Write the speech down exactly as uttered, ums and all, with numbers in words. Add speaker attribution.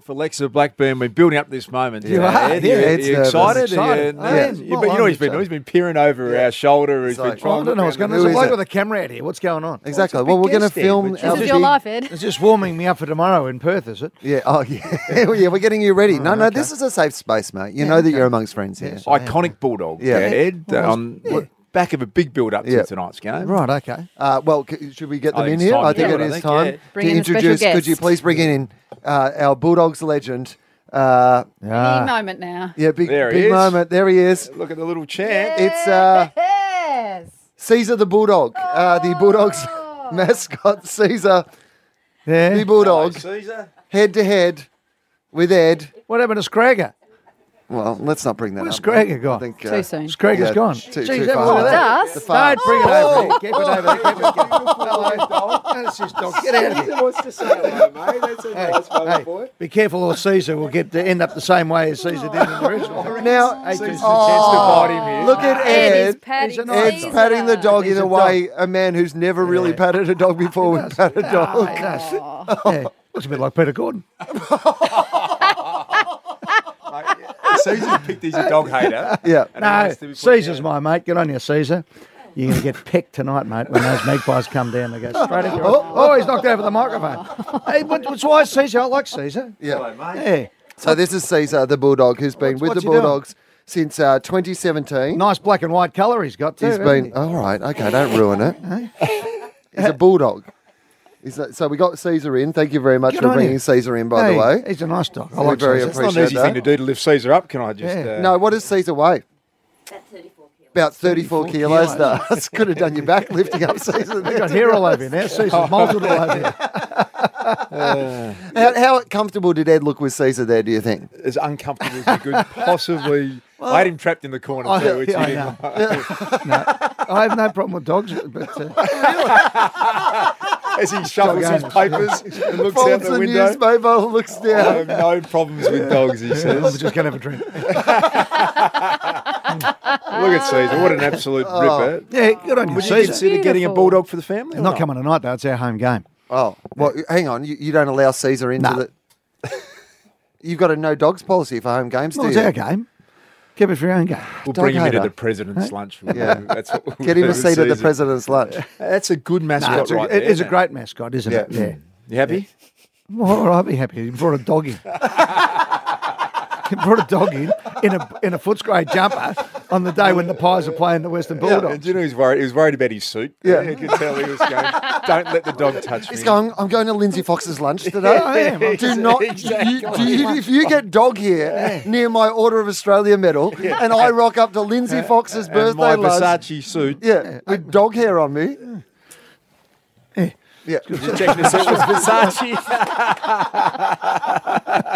Speaker 1: Alexa Blackburn. We're building up this moment.
Speaker 2: You
Speaker 1: Yeah,
Speaker 2: are,
Speaker 1: Ed,
Speaker 2: yeah.
Speaker 1: you,
Speaker 3: Ed's
Speaker 1: you
Speaker 3: nervous.
Speaker 1: excited?
Speaker 2: Excited.
Speaker 1: Yeah,
Speaker 2: I
Speaker 1: yeah.
Speaker 2: am.
Speaker 1: You-
Speaker 2: Well,
Speaker 1: but you know
Speaker 2: I'm
Speaker 1: he's been
Speaker 2: excited.
Speaker 1: he's been peering over our shoulder. He's
Speaker 3: It's
Speaker 1: been
Speaker 3: like-
Speaker 1: trying.
Speaker 2: I don't know what's going on.
Speaker 3: Who
Speaker 2: There's a
Speaker 3: is
Speaker 2: bloke
Speaker 3: it?
Speaker 2: with a camera out here. What's going on?
Speaker 3: Exactly.
Speaker 1: Well,
Speaker 3: Well, we're
Speaker 1: it's a
Speaker 3: going to
Speaker 1: big
Speaker 3: film
Speaker 1: guest,
Speaker 3: our
Speaker 1: Ed.
Speaker 4: This is your
Speaker 3: big-
Speaker 4: life, Ed.
Speaker 2: It's just warming me up for tomorrow in Perth, is it?
Speaker 3: Yeah. Oh, yeah. yeah. We're getting you ready. no, no.
Speaker 2: okay.
Speaker 3: This is a safe space, mate. You know that you're amongst friends here.
Speaker 2: Yes.
Speaker 1: Iconic Bulldog.
Speaker 3: Yeah.
Speaker 1: Yeah, Ed.
Speaker 2: Well,
Speaker 1: on back of a big build up
Speaker 3: Yeah.
Speaker 1: to tonight's game.
Speaker 2: Right, okay.
Speaker 3: Uh, well, c- should we get
Speaker 1: I
Speaker 3: them in
Speaker 1: think it's
Speaker 3: here?
Speaker 1: time
Speaker 3: I
Speaker 1: to
Speaker 3: think
Speaker 1: do
Speaker 3: it
Speaker 1: it, I
Speaker 3: is
Speaker 1: think,
Speaker 3: time
Speaker 1: yeah.
Speaker 4: Bring
Speaker 3: to
Speaker 4: in a special
Speaker 3: introduce. Could you
Speaker 4: guest.
Speaker 3: please bring in uh, our Bulldogs legend? Uh,
Speaker 4: Big
Speaker 2: Ah.
Speaker 4: moment now.
Speaker 3: yeah, big,
Speaker 1: There he
Speaker 3: big
Speaker 1: is.
Speaker 3: moment. There he is.
Speaker 1: Look at the little champ.
Speaker 3: It's uh,
Speaker 4: Yes.
Speaker 3: Caesar the Bulldog. Uh, the Bulldogs mascot, Caesar
Speaker 2: Yeah.
Speaker 3: the Bulldog,
Speaker 1: Caesar.
Speaker 3: head to head with Ed.
Speaker 2: What happened to Scragger?
Speaker 3: Well, let's not bring that
Speaker 2: Where's
Speaker 3: up.
Speaker 2: Scragger
Speaker 3: I
Speaker 2: gone?
Speaker 3: think, uh,
Speaker 4: Too soon.
Speaker 2: Scragger's
Speaker 3: yeah,
Speaker 2: gone.
Speaker 3: Too,
Speaker 2: Jeez,
Speaker 3: too
Speaker 2: have a
Speaker 3: far.
Speaker 2: look at that.
Speaker 4: Dust.
Speaker 3: The farm.
Speaker 2: Don't bring it
Speaker 3: Oh!
Speaker 2: over here. Keep it over there. Keep it, keep it. Hello. That's his dog. Get out of here.
Speaker 1: wants to say hello, mate. That's a nice
Speaker 2: Hey,
Speaker 1: boy.
Speaker 2: be careful or Caesar will get to end up the same way as Caesar did in the original.
Speaker 3: Now,
Speaker 2: Hey,
Speaker 1: Caesar's
Speaker 2: just-
Speaker 1: a chance to bite him here.
Speaker 3: look at
Speaker 4: Ed is
Speaker 3: Ed.
Speaker 4: patting
Speaker 2: He's a nice
Speaker 3: Ed's
Speaker 4: Caesar.
Speaker 3: patting the dog in
Speaker 2: He's
Speaker 3: a
Speaker 2: a
Speaker 3: way a man who's never really
Speaker 2: Yeah.
Speaker 3: patted a dog before would pat a dog.
Speaker 2: Yeah. Looks a bit like Peter Gordon.
Speaker 1: Caesar's picked he's a dog hater.
Speaker 3: Yeah.
Speaker 1: And he
Speaker 2: No,
Speaker 1: wants to be put
Speaker 2: Caesar's
Speaker 1: down.
Speaker 2: my mate. Get on you, Caesar. You're going to get pecked tonight, mate, when those magpies come down. They go straight into
Speaker 3: Oh,
Speaker 2: oh, oh, he's knocked over the microphone. Hey, what, what's why is Caesar? I like Caesar.
Speaker 3: Yeah.
Speaker 2: Yeah.
Speaker 3: So this is Caesar, the Bulldog, who's been
Speaker 2: What's-
Speaker 3: with
Speaker 2: what's
Speaker 3: the
Speaker 2: he doing?
Speaker 3: Bulldogs since uh, twenty seventeen.
Speaker 2: Nice black and white colour he's got too.
Speaker 3: He's
Speaker 2: hasn't
Speaker 3: been, all right, okay, don't ruin it. He's a Bulldog. He's a, so we got Caesar in. Thank you very much
Speaker 2: Good
Speaker 3: for
Speaker 2: on
Speaker 3: bring
Speaker 2: you.
Speaker 3: Caesar in,
Speaker 2: he?
Speaker 3: by
Speaker 2: Hey,
Speaker 3: the way.
Speaker 2: he's a nice dog. I
Speaker 3: We
Speaker 2: like
Speaker 3: very
Speaker 2: Caesar.
Speaker 1: It's not an
Speaker 3: appreciate
Speaker 1: easy
Speaker 3: that.
Speaker 1: thing to do to lift Caesar up. Can I just?
Speaker 2: Yeah.
Speaker 1: Uh,
Speaker 3: No, what does Caesar weigh? About thirty-four kilos,
Speaker 2: kilos.
Speaker 3: does. Could have done your back lifting up Caesar.
Speaker 2: He's
Speaker 3: there.
Speaker 2: got hair all over you now. Caesar's moulted all over you.
Speaker 3: How, how comfortable did Ed look with Caesar there, do you think?
Speaker 1: As uncomfortable as he could possibly. I had him trapped in the corner
Speaker 2: I-
Speaker 1: too, which
Speaker 2: I
Speaker 1: he
Speaker 2: know.
Speaker 1: didn't.
Speaker 2: No, I have no problem with dogs, but uh,
Speaker 1: As he shuffles his
Speaker 2: Dog
Speaker 1: papers and looks out
Speaker 3: Folds
Speaker 1: the
Speaker 3: the
Speaker 1: window.
Speaker 3: newspaper, looks
Speaker 1: I
Speaker 3: down.
Speaker 1: have no problems with dogs, he
Speaker 2: I'm
Speaker 1: says.
Speaker 2: just going to have a drink.
Speaker 1: Look at Caesar. What an absolute ripper.
Speaker 2: Yeah, good on you,
Speaker 1: Would you
Speaker 2: Caesar.
Speaker 1: consider getting a
Speaker 4: Beautiful.
Speaker 1: bulldog for the family? or
Speaker 2: Not coming tonight, though. It's our home game.
Speaker 3: Oh, well, hang on. You, you don't allow Caesar into
Speaker 2: No.
Speaker 3: the... You've got a no dogs policy for home games,
Speaker 2: Well,
Speaker 3: do
Speaker 2: it's
Speaker 3: you?
Speaker 2: our game. Keep it for your own game.
Speaker 1: We'll
Speaker 3: Dog
Speaker 1: bring him into
Speaker 3: hater.
Speaker 1: the president's lunch.
Speaker 3: Yeah.
Speaker 1: That's what we'll
Speaker 3: Get him
Speaker 1: do
Speaker 3: a
Speaker 1: with
Speaker 3: seat at the
Speaker 1: Caesar.
Speaker 3: president's lunch.
Speaker 1: That's a good mascot
Speaker 2: No, it's a,
Speaker 1: right
Speaker 2: it
Speaker 1: there.
Speaker 2: is a
Speaker 1: isn't
Speaker 2: great mascot, isn't it?
Speaker 3: Yeah.
Speaker 2: Yeah.
Speaker 1: You happy?
Speaker 2: Well, I'd be happy. He brought a dog in. He brought a dog in in a in a Footscray jumper on the day when the Pies are playing the Western
Speaker 1: Yeah,
Speaker 2: Bulldogs.
Speaker 1: do you know he's worried? He was worried about his suit.
Speaker 3: Yeah.
Speaker 1: You could tell he was going, don't let the dog touch
Speaker 3: He's
Speaker 1: me.
Speaker 3: going, I'm going to Lindsay Fox's lunch today.
Speaker 2: I am. I'm
Speaker 3: Do not,
Speaker 1: Exactly.
Speaker 3: you, do you, if you get dog here near my Order of Australia medal and I rock up to Lindsay Fox's
Speaker 1: and
Speaker 3: birthday
Speaker 1: my
Speaker 3: lunch,
Speaker 1: Versace suit.
Speaker 3: yeah, with dog hair on me,
Speaker 2: Yeah.
Speaker 3: yeah,
Speaker 1: Did you check the suit was Versace?